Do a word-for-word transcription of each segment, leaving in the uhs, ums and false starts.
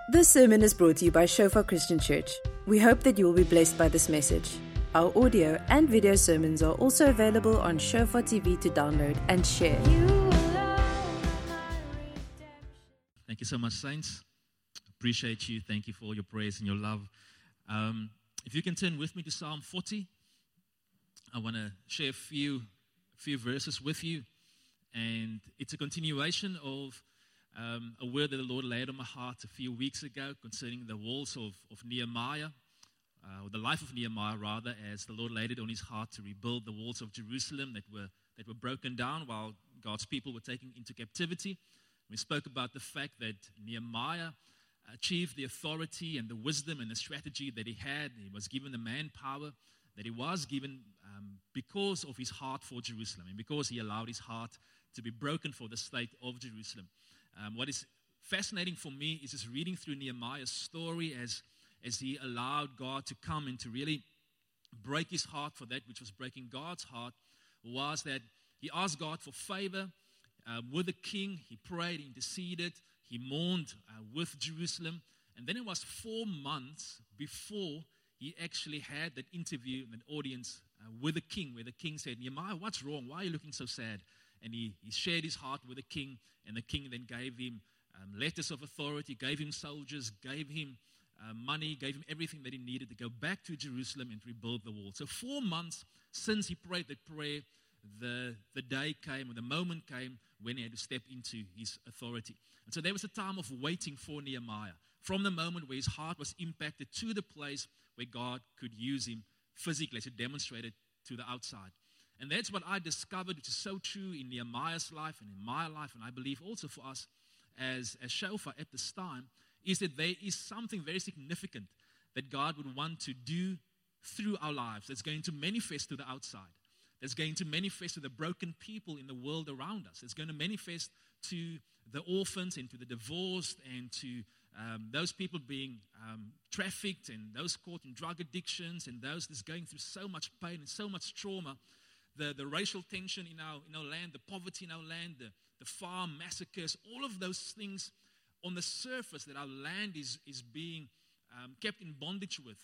This sermon is brought to you by Shofar Christian Church. We hope that you will be blessed by this message. Our audio and video sermons are also available on Shofar T V to download and share. Thank you so much, saints. Appreciate you. Thank you for all your prayers and your love. Um, if you can turn with me to Psalm forty, I want to share a few, few verses with you. And it's a continuation of um, a word that the Lord laid on my heart a few weeks ago concerning the walls of, of Nehemiah, uh, or the life of Nehemiah rather, as the Lord laid it on his heart to rebuild the walls of Jerusalem that were that were broken down while God's people were taken into captivity. We spoke about the fact that Nehemiah achieved the authority and the wisdom and the strategy that he had. He was given the manpower that he was given um, because of his heart for Jerusalem and because he allowed his heart to be broken for the state of Jerusalem. Um, what is fascinating for me is just reading through Nehemiah's story as, as he allowed God to come and to really break his heart for that which was breaking God's heart, was that he asked God for favor uh, with the king. He prayed, he interceded, he mourned uh, with Jerusalem. And then it was four months before he actually had that interview and that audience uh, with the king, where the king said, Nehemiah, what's wrong? Why are you looking so sad? And he, he shared his heart with the king, and the king then gave him um, letters of authority, gave him soldiers, gave him uh, money, gave him everything that he needed to go back to Jerusalem and rebuild the wall. So four months since he prayed that prayer, the, the day came, or the moment came, when he had to step into his authority. And so there was a time of waiting for Nehemiah, from the moment where his heart was impacted to the place where God could use him physically to demonstrate it to the outside. And that's what I discovered, which is so true in Nehemiah's life and in my life, and I believe also for us as, as Shofar at this time, is that there is something very significant that God would want to do through our lives that's going to manifest to the outside, that's going to manifest to the broken people in the world around us, it's going to manifest to the orphans and to the divorced and to um, those people being um, trafficked and those caught in drug addictions and those that's going through so much pain and so much trauma. The, the racial tension in our, in our land, the poverty in our land, the, the farm massacres, all of those things on the surface that our land is, is being um, kept in bondage with.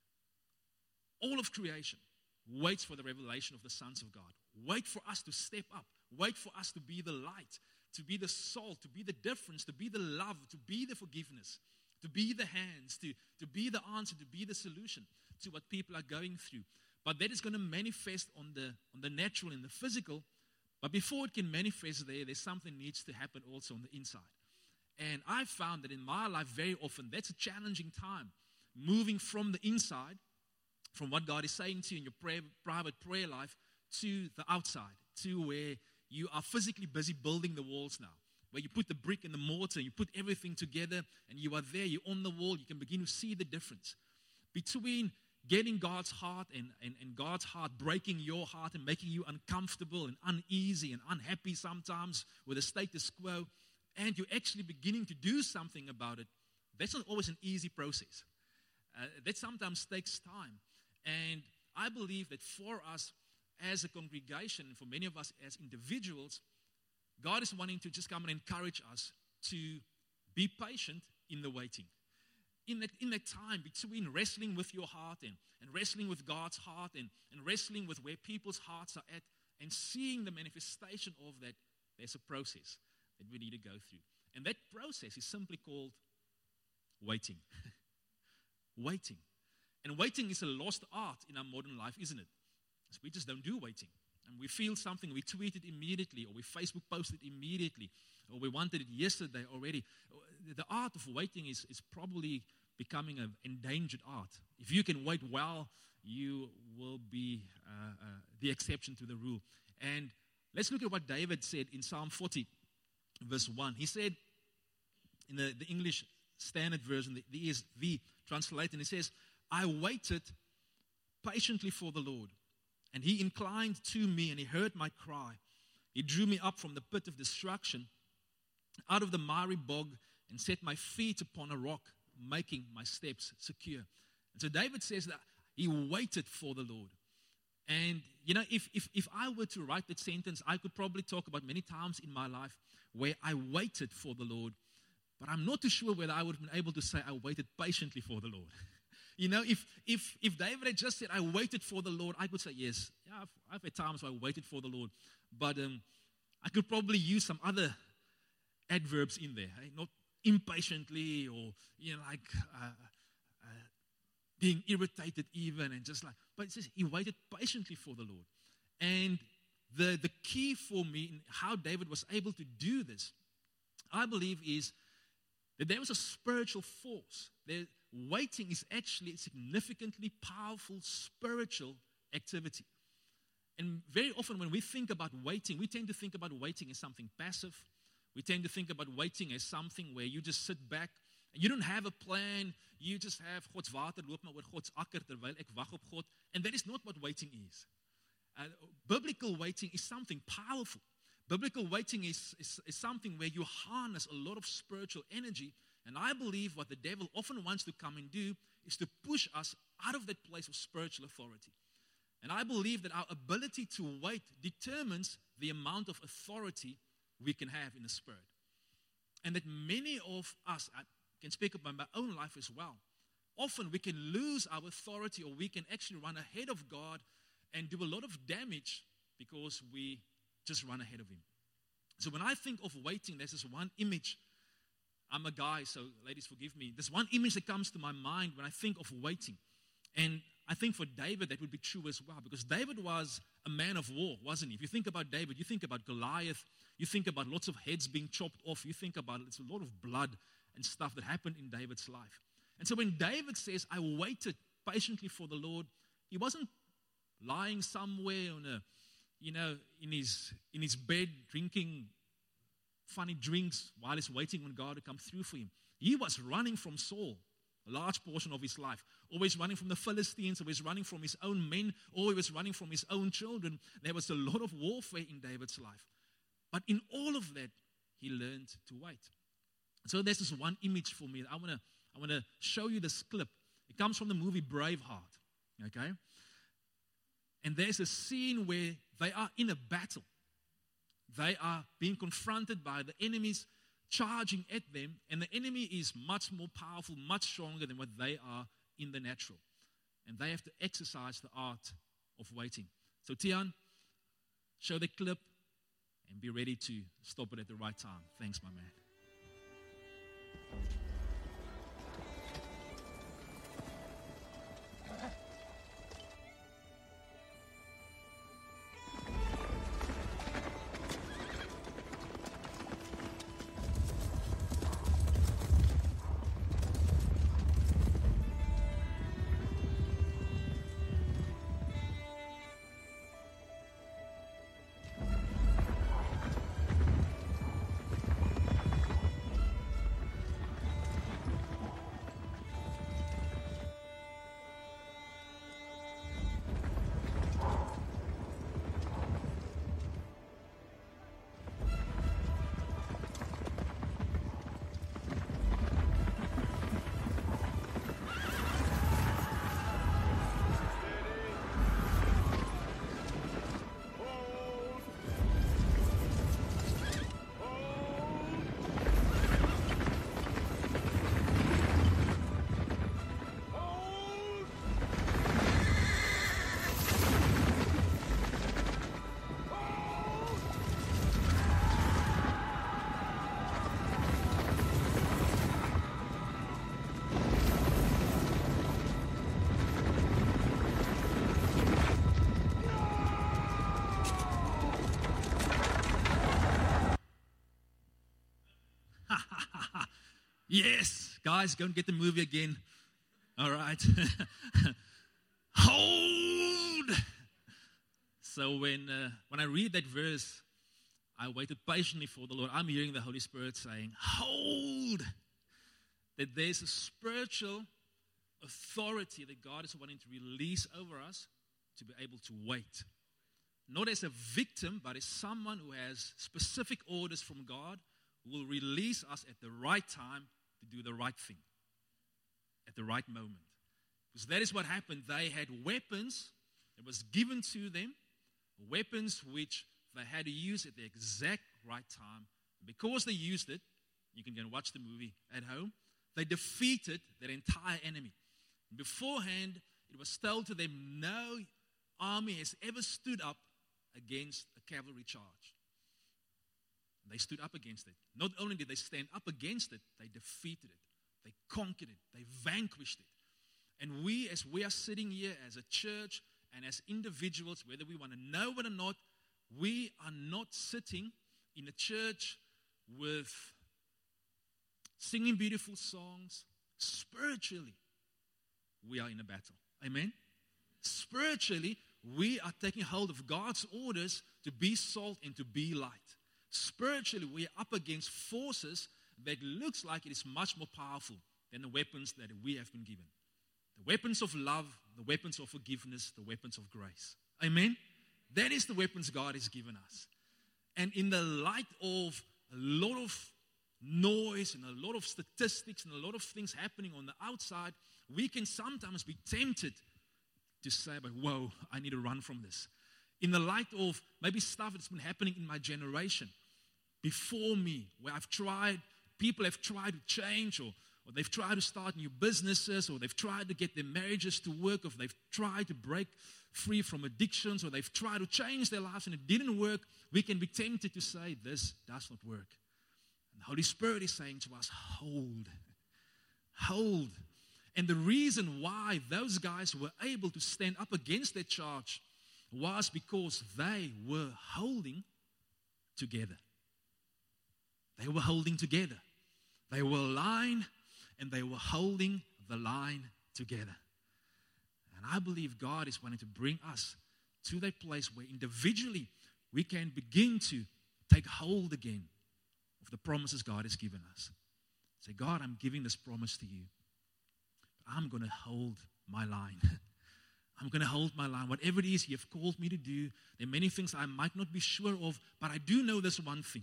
All of creation waits for the revelation of the sons of God. Wait for us to step up. Wait for us to be the light, to be the salt, to be the difference, to be the love, to be the forgiveness, to be the hands, to, to be the answer, to be the solution to what people are going through. But that is going to manifest on the on the natural and the physical. But before it can manifest there, there's something needs to happen also on the inside. And I found that in my life very often, that's a challenging time. Moving from the inside, from what God is saying to you in your prayer, private prayer life, to the outside, to where you are physically busy building the walls now. Where you put the brick and the mortar, you put everything together, and you are there, you're on the wall, you can begin to see the difference between getting God's heart and, and, and God's heart breaking your heart and making you uncomfortable and uneasy and unhappy sometimes with the status quo, and you're actually beginning to do something about it. That's not always an easy process. Uh, that sometimes takes time. And I believe that for us as a congregation, and for many of us as individuals, God is wanting to just come and encourage us to be patient in the waiting. In that, in that time between wrestling with your heart and, and wrestling with God's heart and, and wrestling with where people's hearts are at and seeing the manifestation of that, there's a process that we need to go through. And that process is simply called waiting. Waiting. And waiting is a lost art in our modern life, isn't it? Because we just don't do waiting. And we feel something, we tweet it immediately, or we Facebook post it immediately, or we wanted it yesterday already. The art of waiting is, is probably becoming an endangered art. If you can wait well, you will be uh, uh, the exception to the rule. And let's look at what David said in Psalm forty, verse one. He said, in the, the English Standard Version, the, the E S V translated, and he says, I waited patiently for the Lord, and he inclined to me, and he heard my cry. He drew me up from the pit of destruction, out of the miry bog, and set my feet upon a rock, making my steps secure. And so David says that he waited for the Lord. And, you know, if, if, if I were to write that sentence, I could probably talk about many times in my life where I waited for the Lord But I'm not too sure whether I would have been able to say I waited patiently for the Lord. You know, if if if David had just said, I waited for the Lord, I could say, yes, yeah, I've, I've had times where I waited for the Lord. But um, I could probably use some other adverbs in there. Hey? Not impatiently or, you know, like uh, uh, being irritated even and just like, but it says he waited patiently for the Lord. And the, the key for me in how David was able to do this, I believe, is that there was a spiritual force. There, waiting is actually a significantly powerful spiritual activity. And very often when we think about waiting, we tend to think about waiting as something passive. We tend to think about waiting as something where you just sit back and you don't have a plan. You just have God's water loop maar oor God's akker terwyl ek wag op God. And that is not what waiting is. Uh, biblical waiting is something powerful. Biblical waiting is, is, is something where you harness a lot of spiritual energy. And I believe what the devil often wants to come and do is to push us out of that place of spiritual authority. And I believe that our ability to wait determines the amount of authority we can have in the spirit. And that many of us, I can speak about my own life as well, often we can lose our authority or we can actually run ahead of God and do a lot of damage because we just run ahead of Him. So when I think of waiting, there's this one image. I'm a guy, so ladies, forgive me. There's one image that comes to my mind when I think of waiting. And I think for David, that would be true as well, because David was a man of war, wasn't he? If you think about David, you think about Goliath, you think about lots of heads being chopped off, you think about it's a lot of blood and stuff that happened in David's life. And so when David says, I waited patiently for the Lord, he wasn't lying somewhere on a, you know, in his in his bed drinking funny drinks while he's waiting on God to come through for him. He was running from Saul a large portion of his life, always running from the Philistines, always running from his own men, always running from his own children. There was a lot of warfare in David's life. But in all of that, he learned to wait. So there's this one image for me. I want to I want to show you this clip. It comes from the movie Braveheart, okay? And there's a scene where they are in a battle. They are being confronted by the enemies charging at them, and the enemy is much more powerful, much stronger than what they are in the natural. And they have to exercise the art of waiting. So Tian, show the clip and be ready to stop it at the right time. Thanks, my man. Yes, guys, go and get the movie again. All right. Hold. So when uh, when I read that verse, I waited patiently for the Lord. I'm hearing the Holy Spirit saying, hold. That there's a spiritual authority that God is wanting to release over us to be able to wait. Not as a victim, but as someone who has specific orders from God who will release us at the right time to do the right thing at the right moment. Because that is what happened. They had weapons that was given to them, weapons which they had to use at the exact right time. Because they used it, You can go and watch the movie at home. They defeated their entire enemy. Beforehand, it was told to them, no army has ever stood up against a cavalry charge. They stood up against it. Not only did they stand up against it, they defeated it. They conquered it. They vanquished it. And we, as we are sitting here as a church and as individuals, whether we want to know it or not, we are not sitting in a church with singing beautiful songs. Spiritually, we are in a battle. Amen? Spiritually, we are taking hold of God's orders to be salt and to be light. Spiritually, we are up against forces that looks like it is much more powerful than the weapons that we have been given. The weapons of love, the weapons of forgiveness, the weapons of grace. Amen? That is the weapons God has given us. And in the light of a lot of noise and a lot of statistics and a lot of things happening on the outside, we can sometimes be tempted to say, but whoa, I need to run from this. In the light of maybe stuff that's been happening in my generation before me, where I've tried, people have tried to change, or, or they've tried to start new businesses, or they've tried to get their marriages to work, or they've tried to break free from addictions, or they've tried to change their lives and it didn't work, we can be tempted to say, this does not work. And the Holy Spirit is saying to us, hold, hold. And the reason why those guys were able to stand up against that charge was because they were holding together. They were holding together. They were aligned and they were holding the line together. And I believe God is wanting to bring us to that place where individually we can begin to take hold again of the promises God has given us. Say, God, I'm giving this promise to you. But I'm going to hold my line. I'm going to hold my line. Whatever it is you have called me to do, there are many things I might not be sure of, but I do know this one thing.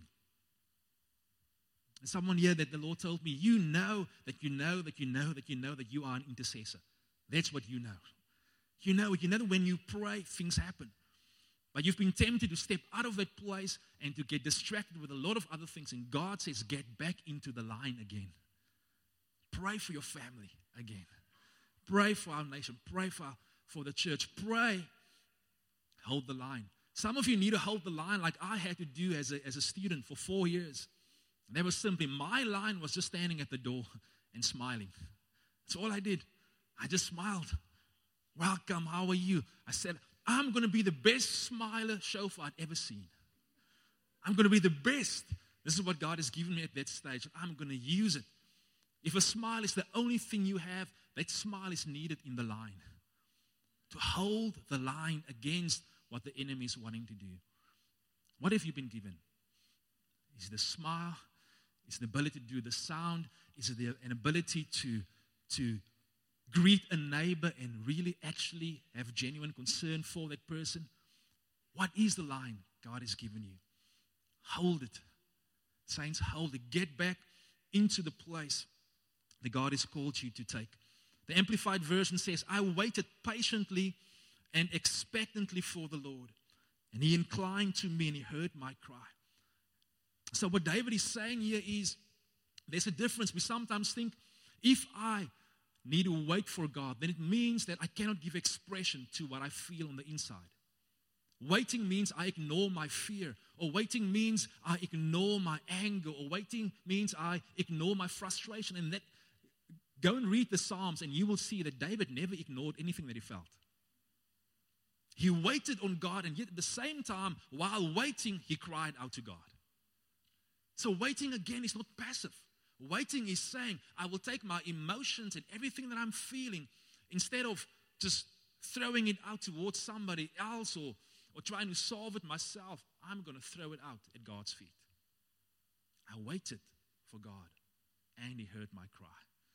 There's someone here that the Lord told me, you know that you know that you know that you know that you are an intercessor. That's what you know. You know it. You know that when you pray, things happen. But you've been tempted to step out of that place and to get distracted with a lot of other things. And God says, get back into the line again. Pray for your family again. Pray for our nation. Pray for our For the church. Pray. Hold the line. Some of you need to hold the line like I had to do as a, as a student for four years. And that was simply, my line was just standing at the door and smiling. That's all I did. I just smiled. Welcome, how are you? I said, I'm going to be the best smiler chauffeur I'd ever seen. I'm going to be the best. This is what God has given me at that stage. I'm going to use it. If a smile is the only thing you have, that smile is needed in the line. To hold the line against what the enemy is wanting to do. What have you been given? Is it the smile? Is it the ability to do the sound? Is it the, an ability to, to greet a neighbor and really actually have genuine concern for that person? What is the line God has given you? Hold it. Saints, hold it. Get back into the place that God has called you to take. The Amplified Version says, I waited patiently and expectantly for the Lord. And he inclined to me and he heard my cry. So what David is saying here is, there's a difference. We sometimes think, if I need to wait for God, then it means that I cannot give expression to what I feel on the inside. Waiting means I ignore my fear. Or waiting means I ignore my anger. Or waiting means I ignore my frustration. And that, go and read the Psalms and you will see that David never ignored anything that he felt. He waited on God, and yet at the same time, while waiting, he cried out to God. So waiting again is not passive. Waiting is saying, I will take my emotions and everything that I'm feeling, instead of just throwing it out towards somebody else or, or trying to solve it myself, I'm going to throw it out at God's feet. I waited for God, and he heard my cry.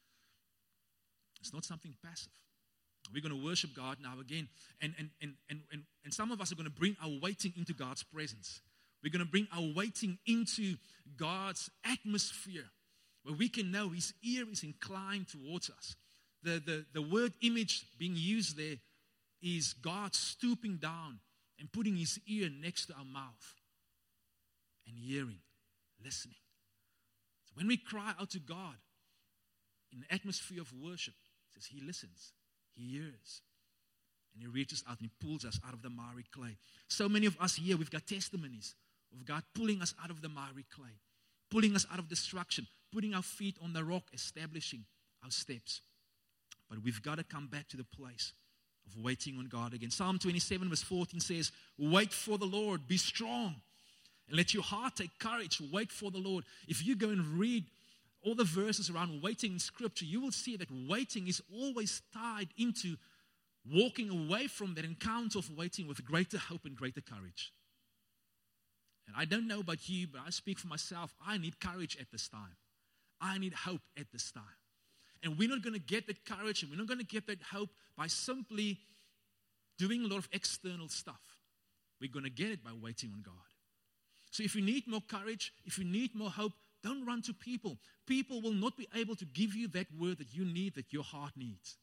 It's not something passive. We're going to worship God now again. And, and, and, and, and, and some of us are going to bring our waiting into God's presence. We're going to bring our waiting into God's atmosphere, where we can know his ear is inclined towards us. The, the, the word image being used there is God stooping down and putting his ear next to our mouth and hearing, listening. So when we cry out to God in the atmosphere of worship, it says He listens, He hears, and He reaches out and He pulls us out of the miry clay. So many of us here, we've got testimonies of God pulling us out of the miry clay, pulling us out of destruction, putting our feet on the rock, establishing our steps. But we've got to come back to the place of waiting on God again. Psalm twenty-seven verse fourteen says, wait for the Lord, be strong, and let your heart take courage. Wait for the Lord. If you go and read all the verses around waiting in Scripture, you will see that waiting is always tied into walking away from that encounter of waiting with greater hope and greater courage. And I don't know about you, but I speak for myself. I need courage at this time. I need hope at this time. And we're not going to get that courage and we're not going to get that hope by simply doing a lot of external stuff. We're going to get it by waiting on God. So if you need more courage, if you need more hope, don't run to people. People will not be able to give you that word that you need, that your heart needs.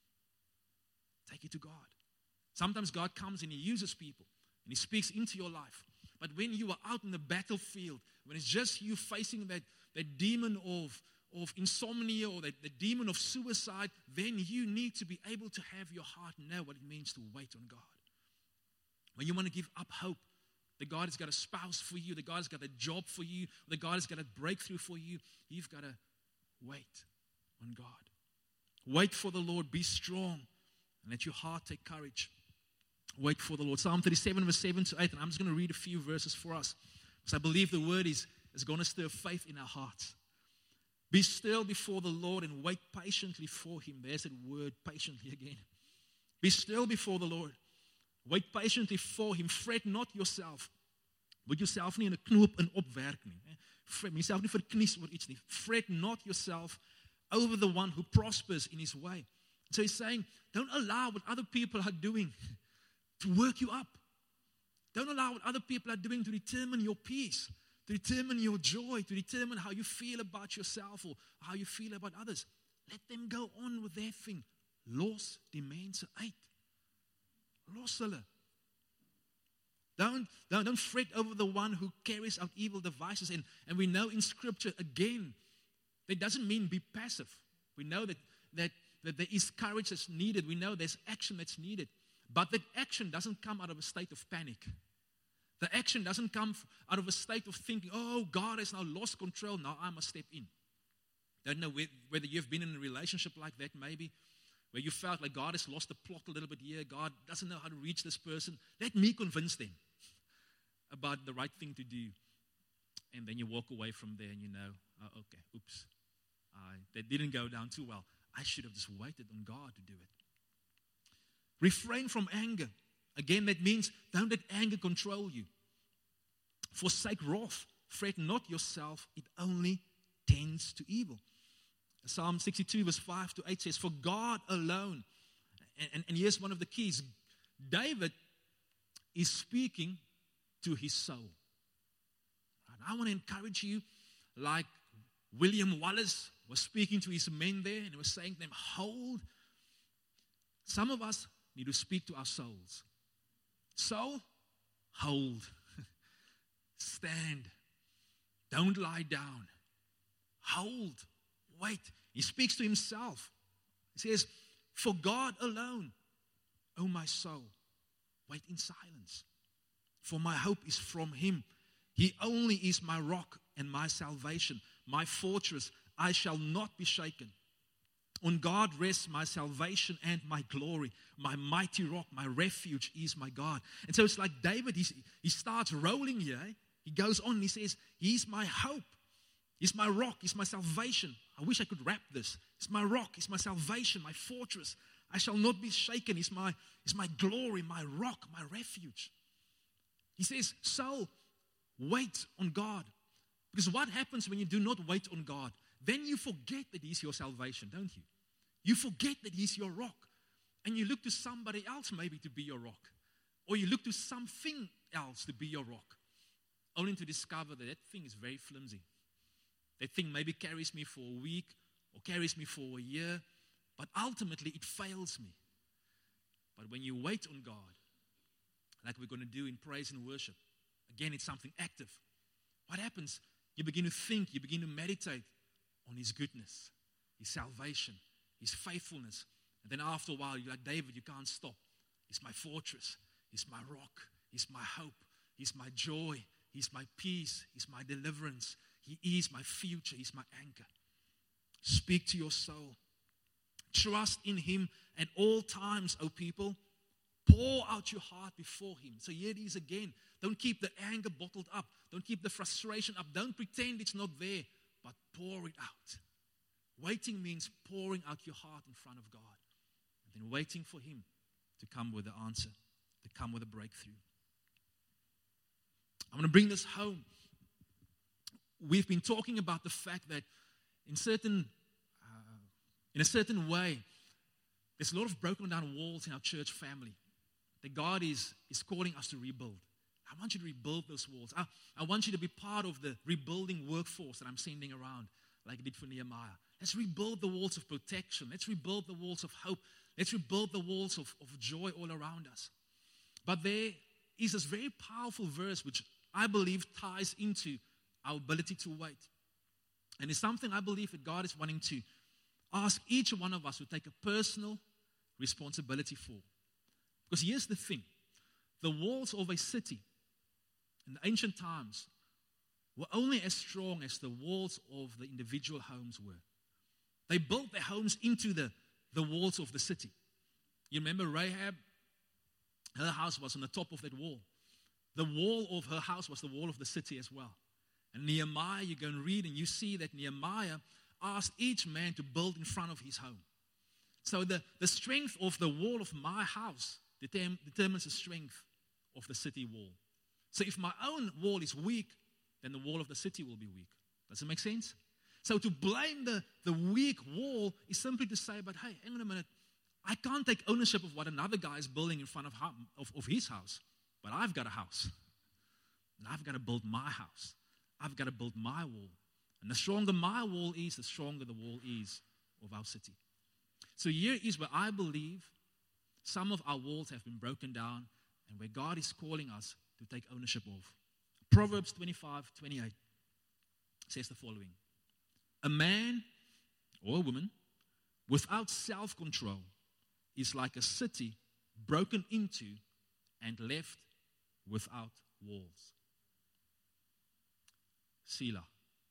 Take it to God. Sometimes God comes and He uses people and He speaks into your life. But when you are out in the battlefield, when it's just you facing that, that demon of, of insomnia or that, the demon of suicide, then you need to be able to have your heart know what it means to wait on God. When you want to give up hope, that God has got a spouse for you, that God has got a job for you, that God has got a breakthrough for you, you've got to wait on God. Wait for the Lord, be strong, and let your heart take courage. Wait for the Lord. Psalm thirty-seven, verse seven to eight, and I'm just going to read a few verses for us, because I believe the word is, is going to stir faith in our hearts. Be still before the Lord and wait patiently for Him. There's that word, patiently again. Be still before the Lord. Wait patiently for Him. Fret not yourself. Moet jouself nie in 'n knoop in opwerk nie. Fret jouself nie verknies oor iets nie. Fret not yourself over the one who prospers in his way. So He's saying, don't allow what other people are doing to work you up. Don't allow what other people are doing to determine your peace, to determine your joy, to determine how you feel about yourself or how you feel about others. Let them go on with their thing. Los die mense uit. Los hulle. Don't, don't, don't fret over the one who carries out evil devices. And, and we know in Scripture, again, that doesn't mean be passive. We know that, that, that there is courage that's needed. We know there's action that's needed. But that action doesn't come out of a state of panic. The action doesn't come out of a state of thinking, oh, God has now lost control, now I must step in. Don't know whether you've been in a relationship like that maybe, where you felt like God has lost the plot a little bit here, God doesn't know how to reach this person. Let me convince them about the right thing to do. And then you walk away from there and you know, oh, okay, oops, uh, that didn't go down too well. I should have just waited on God to do it. Refrain from anger. Again, that means don't let anger control you. Forsake wrath. Fret not yourself. It only tends to evil. Psalm sixty-two verse five to eight says, for God alone, and, and, and here's one of the keys. David is speaking to his soul. And I want to encourage you, like William Wallace was speaking to his men there, and he was saying to them, hold. Some of us need to speak to our souls. Soul, hold. Stand. Don't lie down. Hold. Wait. He speaks to himself. He says, for God alone, O my soul, wait in silence. For my hope is from Him. He only is my rock and my salvation, my fortress. I shall not be shaken. On God rests my salvation and my glory. My mighty rock, my refuge is my God. And so it's like David, he's, he starts rolling here. Eh? He goes on and he says, He's my hope. He's my rock. He's my salvation. I wish I could rap this. He's my rock. He's my salvation, my fortress. I shall not be shaken. He's my, he's my glory, my rock, my refuge. He says, soul, wait on God. Because what happens when you do not wait on God? Then you forget that He's your salvation, don't you? You forget that He's your rock. And you look to somebody else maybe to be your rock. Or you look to something else to be your rock. Only to discover that that thing is very flimsy. That thing maybe carries me for a week or carries me for a year. But ultimately it fails me. But when you wait on God, like we're going to do in praise and worship, again it's something active. What happens? You begin to think, you begin to meditate on His goodness, His salvation, His faithfulness. And then after a while, you're like, David, you can't stop. He's my fortress. He's my rock. He's my hope. He's my joy. He's my peace. He's my deliverance. He is my future. He's my anchor. Speak to your soul. Trust in Him at all times, O people. Pour out your heart before Him. So here it is again. Don't keep the anger bottled up. Don't keep the frustration up. Don't pretend it's not there, but pour it out. Waiting means pouring out your heart in front of God. And then waiting for Him to come with the answer, to come with a breakthrough. I'm going to bring this home. We've been talking about the fact that in certain, uh, in a certain way, there's a lot of broken down walls in our church family that God is, is calling us to rebuild. I want you to rebuild those walls. I, I want you to be part of the rebuilding workforce that I'm sending around, like I did for Nehemiah. Let's rebuild the walls of protection. Let's rebuild the walls of hope. Let's rebuild the walls of, of joy all around us. But there is this very powerful verse which I believe ties into our ability to wait. And it's something I believe that God is wanting to ask each one of us to take a personal responsibility for. Because here's the thing. The walls of a city in the ancient times were only as strong as the walls of the individual homes were. They built their homes into the, the walls of the city. You remember Rahab? Her house was on the top of that wall. The wall of her house was the wall of the city as well. And Nehemiah, you go and read and you see that Nehemiah asked each man to build in front of his home. So the, the strength of the wall of my house determ, determines the strength of the city wall. So if my own wall is weak, then the wall of the city will be weak. Does it make sense? So to blame the, the weak wall is simply to say, but hey, hang on a minute. I can't take ownership of what another guy is building in front of, of, of his house. But I've got a house. And I've got to build my house. I've got to build my wall. And the stronger my wall is, the stronger the wall is of our city. So here is where I believe some of our walls have been broken down and where God is calling us to take ownership of. Proverbs twenty-five twenty-eight says the following. A man or a woman without self-control is like a city broken into and left without walls. Selah.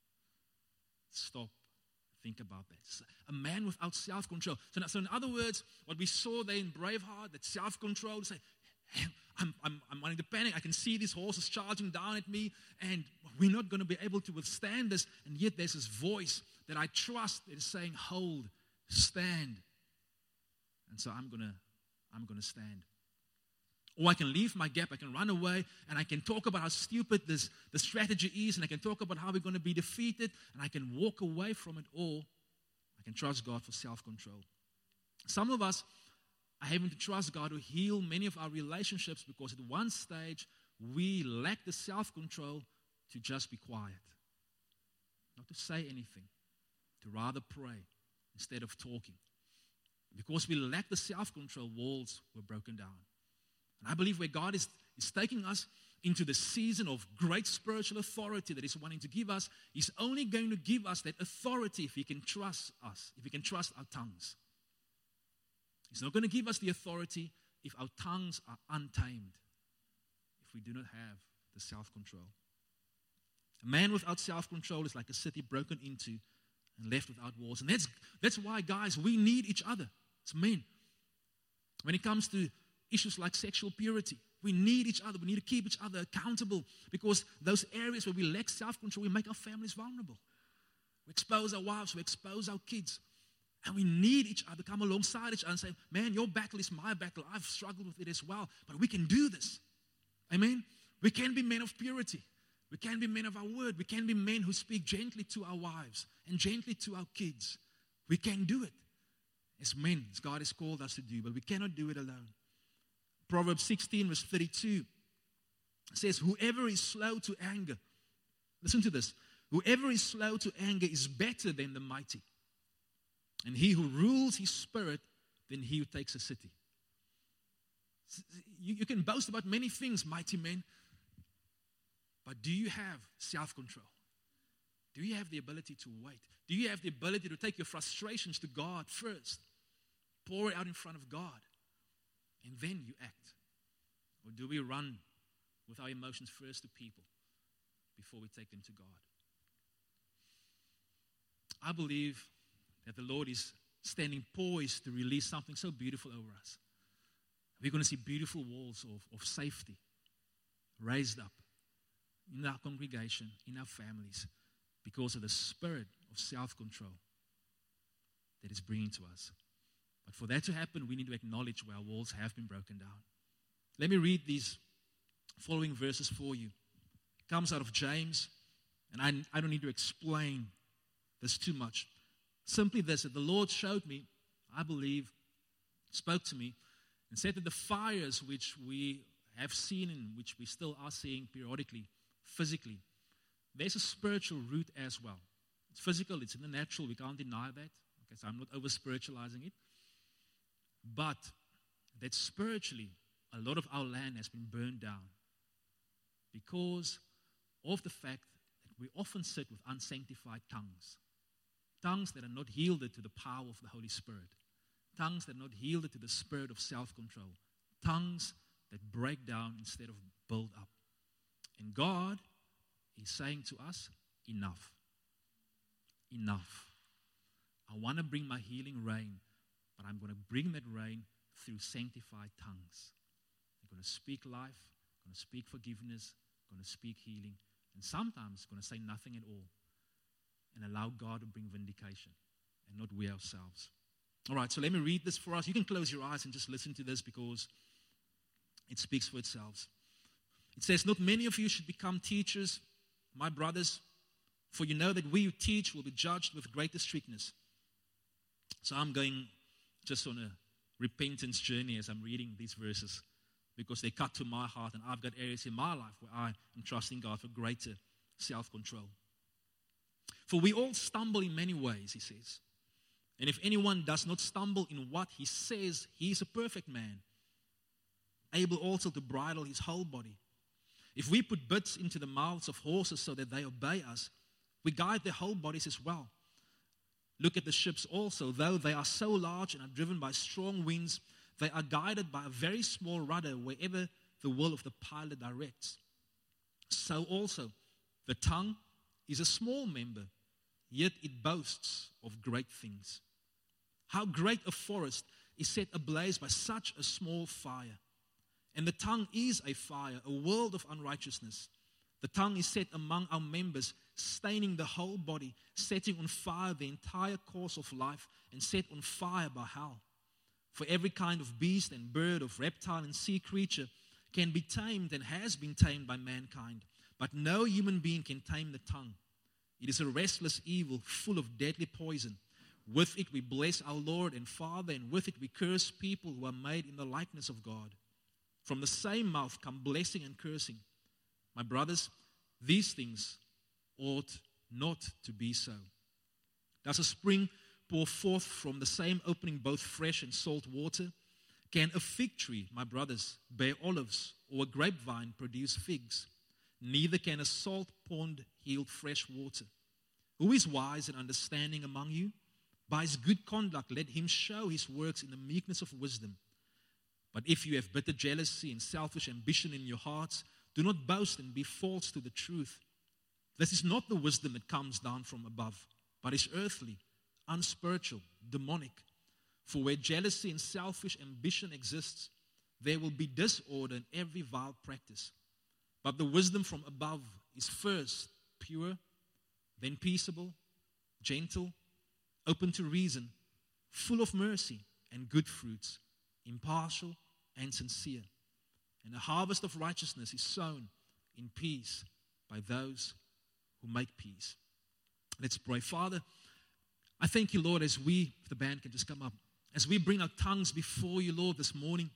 Stop. Think about that. A man without self-control. So, so in other words, what we saw there in Braveheart, that self-control, to say, hey, I'm, I'm, I'm wanting to panic. I can see these horses charging down at me, and we're not going to be able to withstand this. And yet there's this voice that I trust that is saying, hold, stand. And so I'm going to I'm going to stand. Or I can leave my gap, I can run away, and I can talk about how stupid this the strategy is, and I can talk about how we're going to be defeated, and I can walk away from it all. I can trust God for self-control. Some of us are having to trust God to heal many of our relationships because at one stage we lack the self-control to just be quiet. Not to say anything, to rather pray instead of talking. Because we lack the self-control, walls were broken down. And I believe where God is, is taking us into the season of great spiritual authority that He's wanting to give us, He's only going to give us that authority if He can trust us, if He can trust our tongues. He's not going to give us the authority if our tongues are untamed, if we do not have the self-control. A man without self-control is like a city broken into and left without walls. And that's, that's why, guys, we need each other. It's men. When it comes to issues like sexual purity, we need each other. We need to keep each other accountable because those areas where we lack self-control, we make our families vulnerable. We expose our wives, we expose our kids. And we need each other to come alongside each other and say, man, your battle is my battle. I've struggled with it as well. But we can do this. Amen? We can be men of purity. We can be men of our word. We can be men who speak gently to our wives and gently to our kids. We can do it. As men, as God has called us to do, but we cannot do it alone. Proverbs sixteen verse thirty-two says, whoever is slow to anger, listen to this, whoever is slow to anger is better than the mighty. And he who rules his spirit than he who takes a city. You, you can boast about many things, mighty men, but do you have self-control? Do you have the ability to wait? Do you have the ability to take your frustrations to God first? Pour it out in front of God, and then you act. Or do we run with our emotions first to people before we take them to God? I believe that the Lord is standing poised to release something so beautiful over us. We're going to see beautiful walls of, of safety raised up in our congregation, in our families, because of the spirit of self-control that is bringing to us. But for that to happen, we need to acknowledge where our walls have been broken down. Let me read these following verses for you. It comes out of James, and I, I don't need to explain this too much. Simply this, that the Lord showed me, I believe, spoke to me, and said that the fires which we have seen and which we still are seeing periodically, physically, there's a spiritual root as well. It's physical, it's in the natural, we can't deny that. Okay, so I'm not over-spiritualizing it. But that spiritually, a lot of our land has been burned down because of the fact that we often sit with unsanctified tongues. Tongues that are not yielded to the power of the Holy Spirit. Tongues that are not yielded to the spirit of self-control. Tongues that break down instead of build up. And God is saying to us, enough. Enough. I want to bring my healing rain, but I'm going to bring that rain through sanctified tongues. I'm going to speak life, I'm going to speak forgiveness, I'm going to speak healing, and sometimes I'm going to say nothing at all and allow God to bring vindication and not we ourselves. All right, so let me read this for us. You can close your eyes and just listen to this because it speaks for itself. It says, not many of you should become teachers, my brothers, for you know that we who teach will be judged with greater strictness. So I'm going just on a repentance journey as I'm reading these verses because they cut to my heart, and I've got areas in my life where I am trusting God for greater self-control. For we all stumble in many ways, he says. And if anyone does not stumble in what he says, he is a perfect man, able also to bridle his whole body. If we put bits into the mouths of horses so that they obey us, we guide their whole bodies as well. Look at the ships also. Though they are so large and are driven by strong winds, they are guided by a very small rudder wherever the will of the pilot directs. So also, the tongue is a small member, yet it boasts of great things. How great a forest is set ablaze by such a small fire. And the tongue is a fire, a world of unrighteousness. The tongue is set among our members, staining the whole body, setting on fire the entire course of life, and set on fire by hell. For every kind of beast and bird, of reptile and sea creature can be tamed and has been tamed by mankind. But no human being can tame the tongue. It is a restless evil, full of deadly poison. With it we bless our Lord and Father, and with it we curse people who are made in the likeness of God. From the same mouth come blessing and cursing. My brothers, these things ought not to be so. Does a spring pour forth from the same opening both fresh and salt water? Can a fig tree, my brothers, bear olives, or a grapevine produce figs? Neither can a salt pond yield fresh water. Who is wise and understanding among you? By his good conduct let him show his works in the meekness of wisdom. But if you have bitter jealousy and selfish ambition in your hearts, do not boast and be false to the truth. This is not the wisdom that comes down from above, but is earthly, unspiritual, demonic. For where jealousy and selfish ambition exists, there will be disorder in every vile practice. But the wisdom from above is first pure, then peaceable, gentle, open to reason, full of mercy and good fruits, impartial and sincere. And a harvest of righteousness is sown in peace by those who make peace. Let's pray. Father, I thank you, Lord, as we, if the band can just come up, as we bring our tongues before you, Lord, this morning.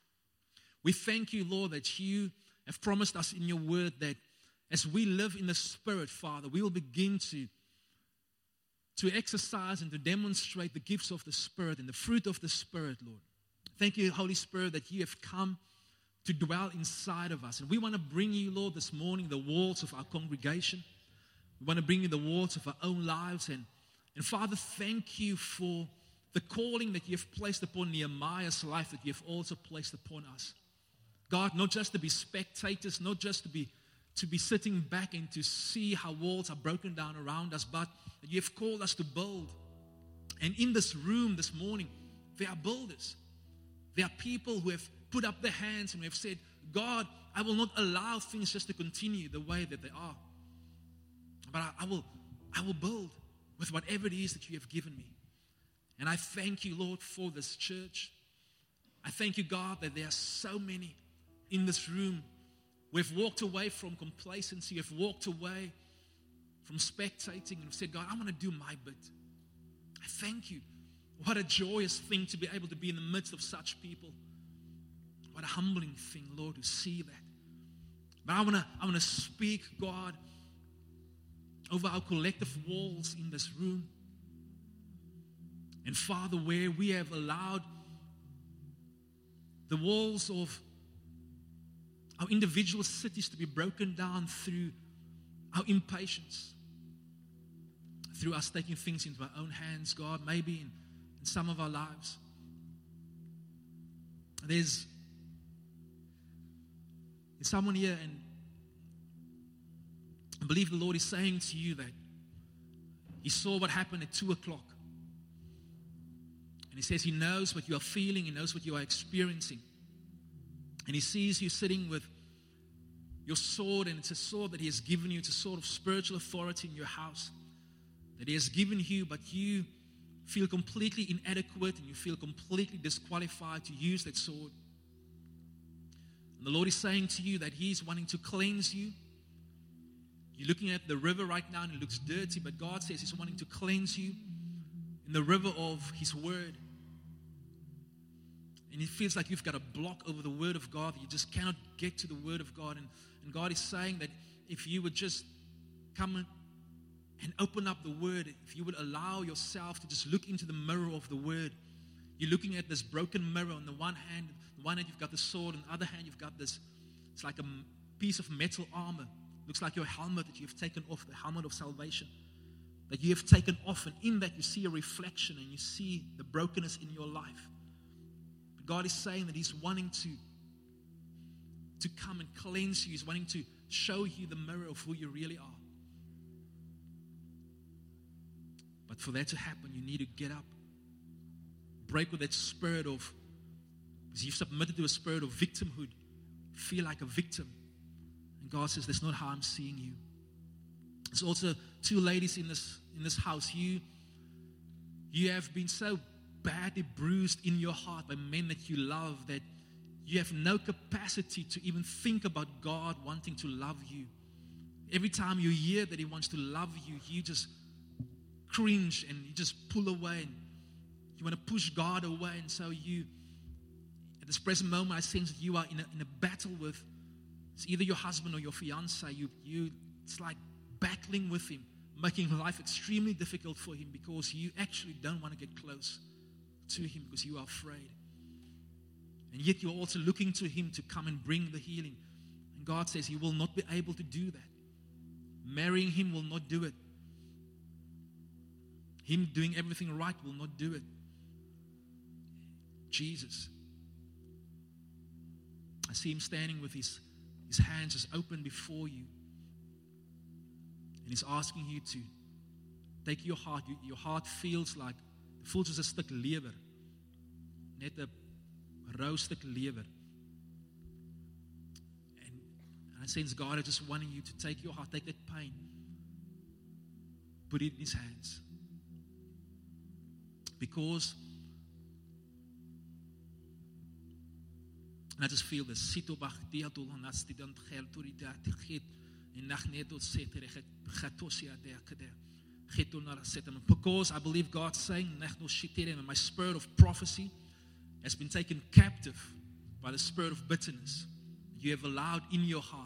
We thank you, Lord, that you have promised us in your word that as we live in the Spirit, Father, we will begin to, to exercise and to demonstrate the gifts of the Spirit and the fruit of the Spirit, Lord. Thank you, Holy Spirit, that you have come to dwell inside of us. And we want to bring you, Lord, this morning, the walls of our congregation. We want to bring you the walls of our own lives. And, and Father, thank you for the calling that you have placed upon Nehemiah's life, that you have also placed upon us. God, not just to be spectators, not just to be to be sitting back and to see how walls are broken down around us, but that you have called us to build. And in this room this morning, there are builders. There are people who have put up their hands and have said, God, I will not allow things just to continue the way that they are. But I, I will I will build with whatever it is that you have given me. And I thank you, Lord, for this church. I thank you, God, that there are so many in this room who have walked away from complacency, have walked away from spectating and have said, God, I want to do my bit. I thank you. What a joyous thing to be able to be in the midst of such people. What a humbling thing, Lord, to see that. But I want to I want to speak, God, over our collective walls in this room. And Father, where we have allowed the walls of our individual cities to be broken down through our impatience, through us taking things into our own hands, God, maybe in, in some of our lives. There's, there's someone here, and I believe the Lord is saying to you that He saw what happened at two o'clock. And He says He knows what you are feeling, He knows what you are experiencing. And He sees you sitting with your sword, and it's a sword that He has given you. It's a sword of spiritual authority in your house that He has given you, but you feel completely inadequate and you feel completely disqualified to use that sword. And the Lord is saying to you that He's wanting to cleanse you. You're looking at the river right now and it looks dirty, but God says He's wanting to cleanse you in the river of His Word. And it feels like you've got a block over the Word of God. You just cannot get to the Word of God. And, and God is saying that if you would just come and open up the Word, if you would allow yourself to just look into the mirror of the Word, you're looking at this broken mirror. On the one hand, the one hand you've got the sword, on the other hand you've got this, it's like a piece of metal armor. Looks like your helmet that you've taken off, the helmet of salvation, that you have taken off, and in that you see a reflection and you see the brokenness in your life. God is saying that He's wanting to, to come and cleanse you. He's wanting to show you the mirror of who you really are. But for that to happen, you need to get up. Break with that spirit of, because you've submitted to a spirit of victimhood. Feel like a victim. And God says, that's not how I'm seeing you. There's also two ladies in this, in this house. You, you have been so badly bruised in your heart by men that you love that you have no capacity to even think about God wanting to love you. Every time you hear that He wants to love you, you just cringe and you just pull away. And you want to push God away. And so you, at this present moment, I sense that you are in a, in a battle with, it's either your husband or your fiance. You, you, it's like battling with him, making life extremely difficult for him because you actually don't want to get close to him because you are afraid. And yet you're also looking to Him to come and bring the healing. And God says He will not be able to do that. Marrying Him will not do it. Him doing everything right will not do it. Jesus. I see Him standing with his, his hands just open before you. And He's asking you to take your heart. Your heart feels like It voel soos 'n stuk lewer. Net 'n rou stuk lewer. And, and I sense God is just wanting you to take your heart, take that pain, put it in His hands. Because, and I just feel this. Sito bach diatol nas tidant gel autoriteit gee en nag net tot setere gatosia der keder. Because I believe God's saying, my spirit of prophecy has been taken captive by the spirit of bitterness. You have allowed in your heart.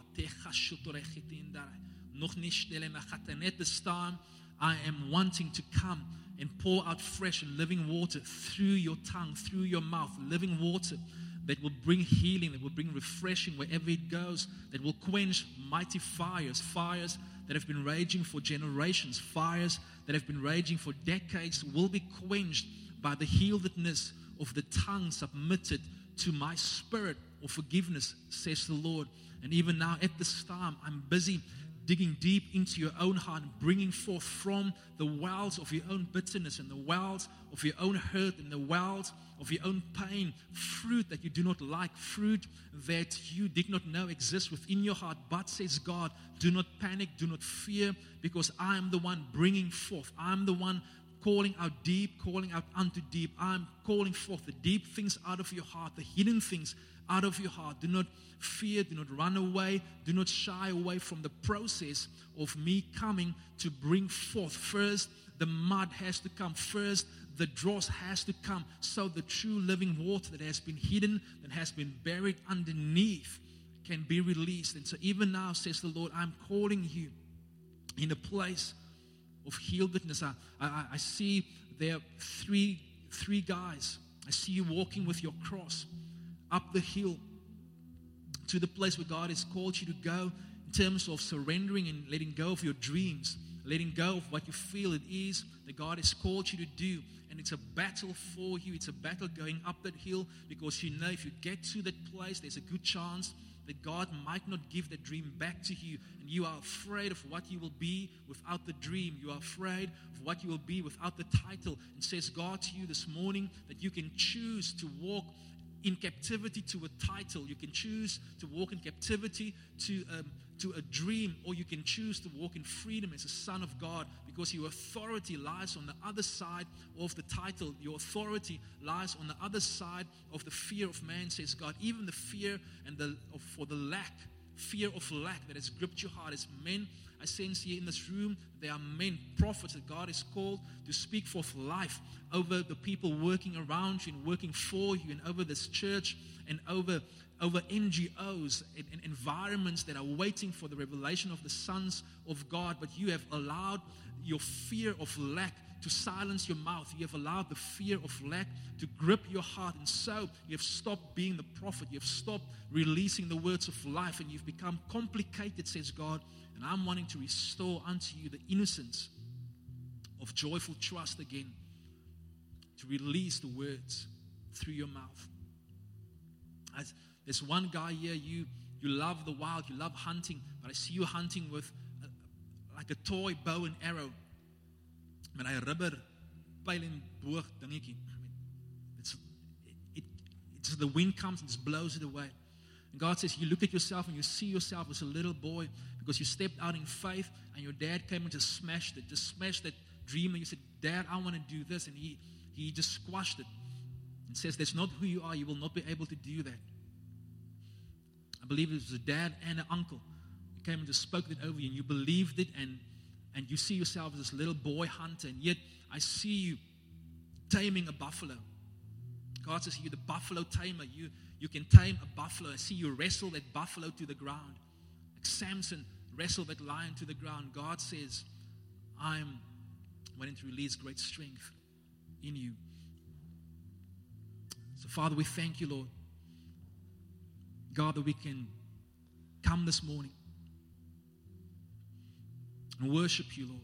At this time, I am wanting to come and pour out fresh and living water through your tongue, through your mouth, living water that will bring healing, that will bring refreshing wherever it goes, that will quench mighty fires, fires that have been raging for generations, fires that have been raging for decades, will be quenched by the healedness of the tongue submitted to my spirit of forgiveness, says the Lord. And even now at this time, I'm busy digging deep into your own heart and bringing forth from the wells of your own bitterness and the wells of your own hurt and the wells of your own pain, fruit that you do not like, fruit that you did not know exists within your heart. But, says God, do not panic, do not fear, because I am the one bringing forth. I'm the one calling out deep, calling out unto deep. I'm calling forth the deep things out of your heart, the hidden things out of your heart. Do not fear, do not run away, do not shy away from the process of me coming to bring forth. First, the mud has to come. First, the dross has to come, so the true living water that has been hidden, that has been buried underneath, can be released. And so even now, says the Lord, I'm calling you in a place of healedness. I, I, I see there are three, three guys. I see you walking with your cross up the hill to the place where God has called you to go in terms of surrendering and letting go of your dreams, letting go of what you feel it is that God has called you to do. And it's a battle for you. It's a battle going up that hill, because you know if you get to that place, there's a good chance that God might not give the dream back to you. And you are afraid of what you will be without the dream. You are afraid of what you will be without the title. And says God to you this morning that you can choose to walk in captivity to a title. You can choose to walk in captivity to um, to a dream, or you can choose to walk in freedom as a son of God, because your authority lies on the other side of the title. Your authority lies on the other side of the fear of man, says God. Even the fear and the of, for the lack, fear of lack that has gripped your heart. As men, I sense here in this room, there are men, prophets that God has called to speak forth life over the people working around you and working for you, and over this church, and over over N G Os and, and environments that are waiting for the revelation of the sons of God. But you have allowed your fear of lack to silence your mouth. You have allowed the fear of lack to grip your heart. And so you have stopped being the prophet. You have stopped releasing the words of life. And you've become complicated, says God. And I'm wanting to restore unto you the innocence of joyful trust again. To release the words through your mouth. As there's one guy here, you you love the wild, you love hunting, but I see you hunting with a, like a toy bow and arrow. Met hy rubber pyl en boog dingetjie. It's it, it's the wind comes and just blows it away. And God says, you look at yourself and you see yourself as a little boy, because you stepped out in faith and your dad came and just smashed it, just smashed that dream, and you said, Dad, I want to do this, and he he just squashed it. And says, that's not who you are. You will not be able to do that. I believe it was a dad and an uncle who came and just spoke it over you, and you believed it, and, and you see yourself as this little boy hunter, and yet I see you taming a buffalo. God says, you're the buffalo tamer. You, you can tame a buffalo. I see you wrestle that buffalo to the ground. Like Samson wrestled that lion to the ground. God says, I'm wanting to release great strength in you. So, Father, we thank you, Lord. God, that we can come this morning and worship you, Lord.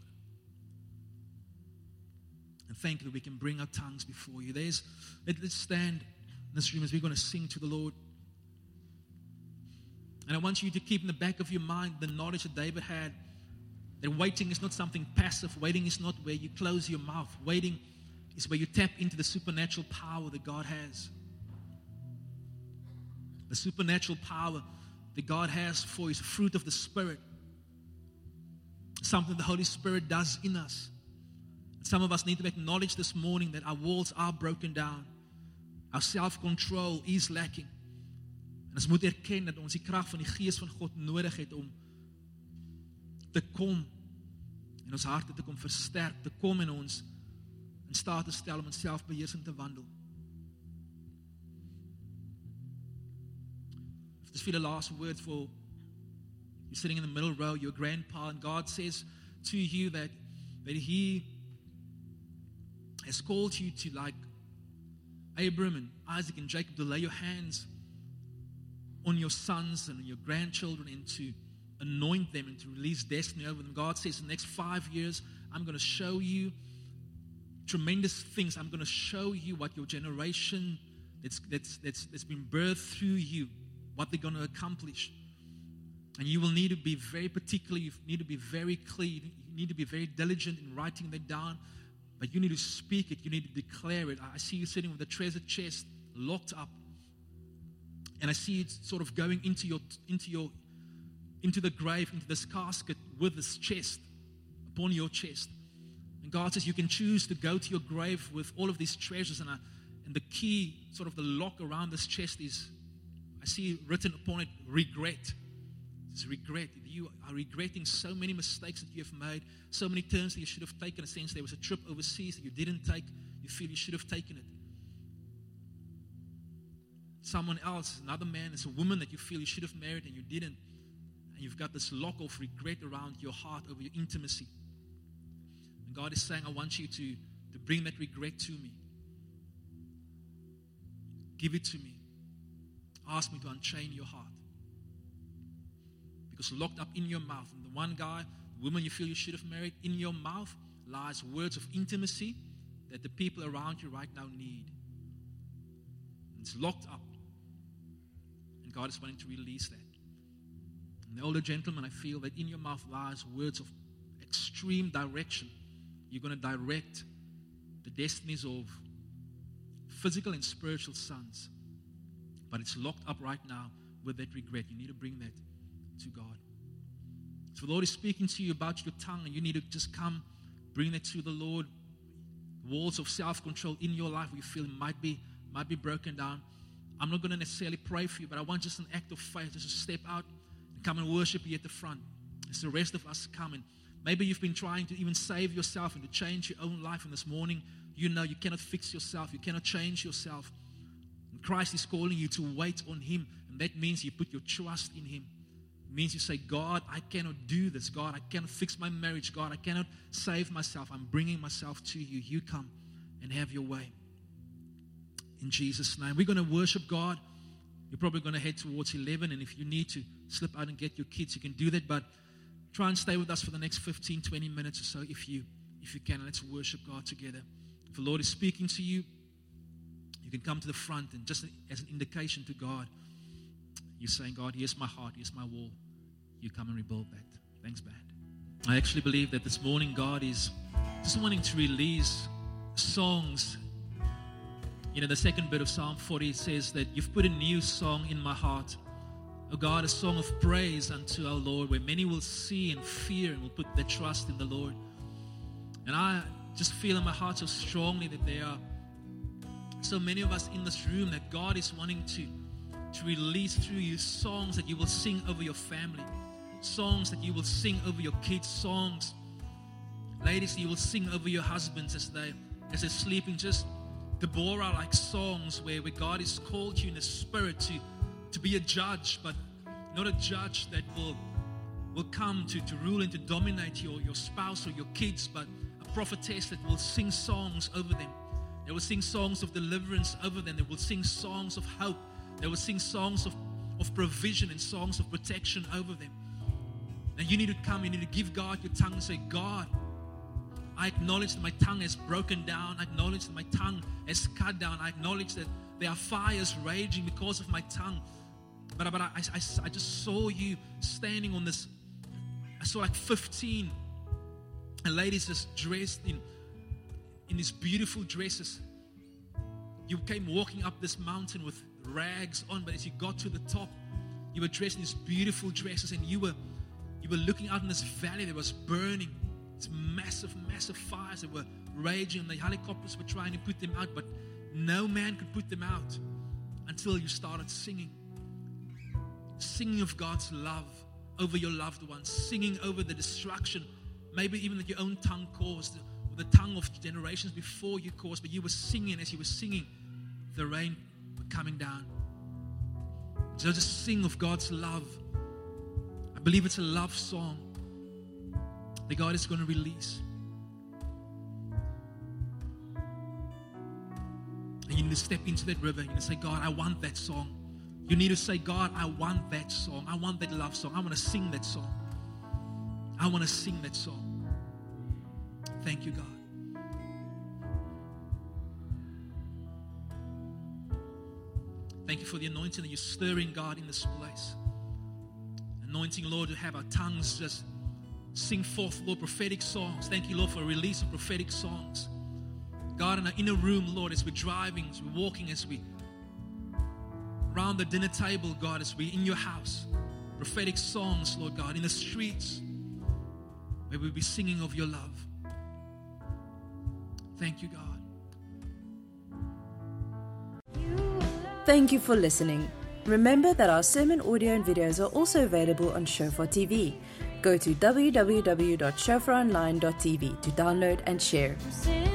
And thank you that we can bring our tongues before you. There's, let, let's stand in this room as we're going to sing to the Lord. And I want you to keep in the back of your mind the knowledge that David had, that waiting is not something passive. Waiting is not where you close your mouth. Waiting is where you tap into the supernatural power that God has. The supernatural power that God has for His fruit of the Spirit. Something the Holy Spirit does in us. Some of us need to acknowledge this morning that our walls are broken down. Our self-control is lacking. En ons moet erken dat ons die krag van die Gees van God nodig het om te kom en ons harte te kom versterk, te kom en ons in staat te stel om in selfbeheersing te wandel. Just feel the last word for you sitting in the middle row, your grandpa, and God says to you that, that He has called you to, like Abraham and Isaac and Jacob, to lay your hands on your sons and your grandchildren and to anoint them and to release destiny over them. God says, in the next five years, I'm going to show you tremendous things. I'm going to show you what your generation that's, that's, that's, that's been birthed through you, what they're going to accomplish. And you will need to be very particular. You need to be very clear. You need to be very diligent in writing that down. But you need to speak it. You need to declare it. I see you sitting with the treasure chest locked up. And I see it sort of going into your, into your, into the grave, into this casket with this chest upon your chest. And God says you can choose to go to your grave with all of these treasures. And, I, and the key, sort of the lock around this chest is, I see written upon it, regret. It's regret. You are regretting so many mistakes that you have made, so many turns that you should have taken. In a sense, there was a trip overseas that you didn't take. You feel you should have taken it. Someone else, another man, it's a woman that you feel you should have married and you didn't. And you've got this lock of regret around your heart over your intimacy. And God is saying, I want you to, to bring that regret to me. Give it to me. Ask me to unchain your heart. Because locked up in your mouth, and the one guy, the woman you feel you should have married, in your mouth lies words of intimacy that the people around you right now need. And it's locked up. And God is wanting to release that. And the older gentleman, I feel that in your mouth lies words of extreme direction. You're going to direct the destinies of physical and spiritual sons. But it's locked up right now with that regret. You need to bring that to God. So the Lord is speaking to you about your tongue, and you need to just come, bring that to the Lord. Walls of self-control in your life where you feel it might be, might be broken down. I'm not going to necessarily pray for you, but I want just an act of faith, just to step out and come and worship you at the front. As the rest of us come in. Maybe you've been trying to even save yourself and to change your own life, and this morning you know you cannot fix yourself, you cannot change yourself. And Christ is calling you to wait on Him, and that means you put your trust in Him. It means you say, God, I cannot do this. God, I cannot fix my marriage. God, I cannot save myself. I'm bringing myself to you. You come and have your way. In Jesus' name. We're going to worship God. You're probably going to head towards eleven, and if you need to slip out and get your kids, you can do that, but try and stay with us for the next fifteen, twenty minutes or so if you if you can. Let's worship God together. If the Lord is speaking to you, you can come to the front, and just as an indication to God, you're saying, God, here's my heart, here's my wall. You come and rebuild that. Thanks, band. I actually believe that this morning God is just wanting to release songs. You know, the second bit of Psalm forty says that you've put a new song in my heart. Oh God, a song of praise unto our Lord, where many will see and fear and will put their trust in the Lord. And I just feel in my heart so strongly that there are so many of us in this room that God is wanting to, to release through you songs that you will sing over your family, songs that you will sing over your kids, songs, ladies, you will sing over your husbands as, they, as they're sleeping, just Deborah-like songs where, where God has called you in the spirit to to be a judge, but not a judge that will will come to, to rule and to dominate your, your spouse or your kids, but a prophetess that will sing songs over them. They will sing songs of deliverance over them. They will sing songs of hope. They will sing songs of, of provision and songs of protection over them. And you need to come, you need to give God your tongue and say, God, I acknowledge that my tongue has broken down. I acknowledge that my tongue has cut down. I acknowledge that there are fires raging because of my tongue. But, but I, I, I just saw you standing on this. I saw like fifteen ladies just dressed in, in these beautiful dresses. You came walking up this mountain with rags on, but as you got to the top, you were dressed in these beautiful dresses, and you were you were looking out in this valley that was burning. It's massive, massive fires that were raging, and the helicopters were trying to put them out, but no man could put them out until you started singing. Singing of God's love over your loved ones, singing over the destruction, maybe even that your own tongue caused, or the tongue of generations before you caused, but you were singing. As you were singing, the rain was coming down. So just sing of God's love. I believe it's a love song that God is going to release. And you need to step into that river and you need to say, God, I want that song. You You need to say, God, I want that song. I want that love song. I want to sing that song. I want to sing that song. Thank you, God. Thank you for the anointing that you're stirring, God, in this place. Anointing, Lord, to have our tongues just sing forth, Lord, prophetic songs. Thank you, Lord, for a release of prophetic songs. God, in our inner room, Lord, as we're driving, as we're walking, as we around the dinner table, God, as we're in your house. Prophetic songs, Lord God, in the streets, where we'll be singing of your love. Thank you, God. Thank you for listening. Remember that our sermon audio and videos are also available on Shofar T V. Go to w w w dot shofar online dot t v to download and share.